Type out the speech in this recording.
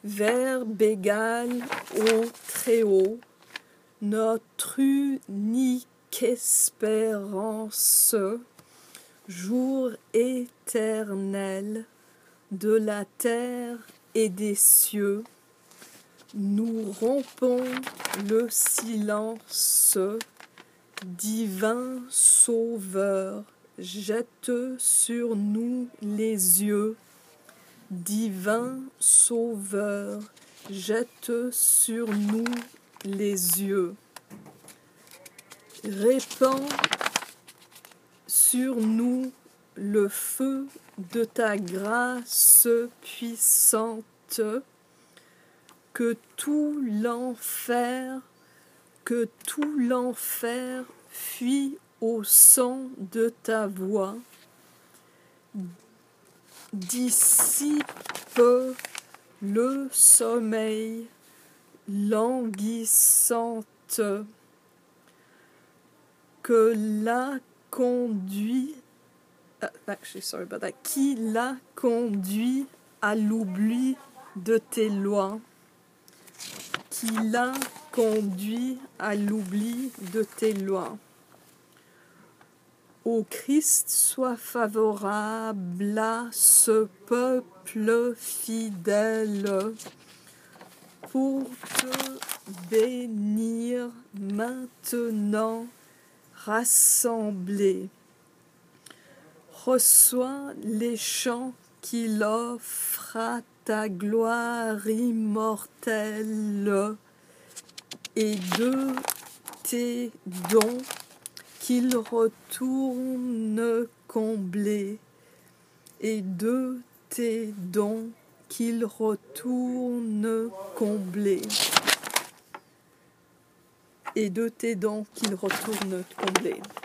Verbe égal au Très-Haut, notre unique espérance, jour éternel de la terre et des cieux, nous rompons le silence, divin Sauveur, jette sur nous les yeux, divin Sauveur, jette sur nous les yeux. Répands sur nous le feu de ta grâce puissante, que tout l'enfer fuit au son de ta voix. Dissipe le sommeil languissante qui l'a conduit à l'oubli de tes lois, qui l'a conduit à l'oubli de tes lois. Ô Christ, sois favorable à ce peuple fidèle pour te bénir maintenant rassemblés. Reçois les chants qu'il offre à ta gloire immortelle et de tes dons qu'il retourne comblés, et de tes dons qu'il retourne comblés, et de tes dons qu'il retourne comblés.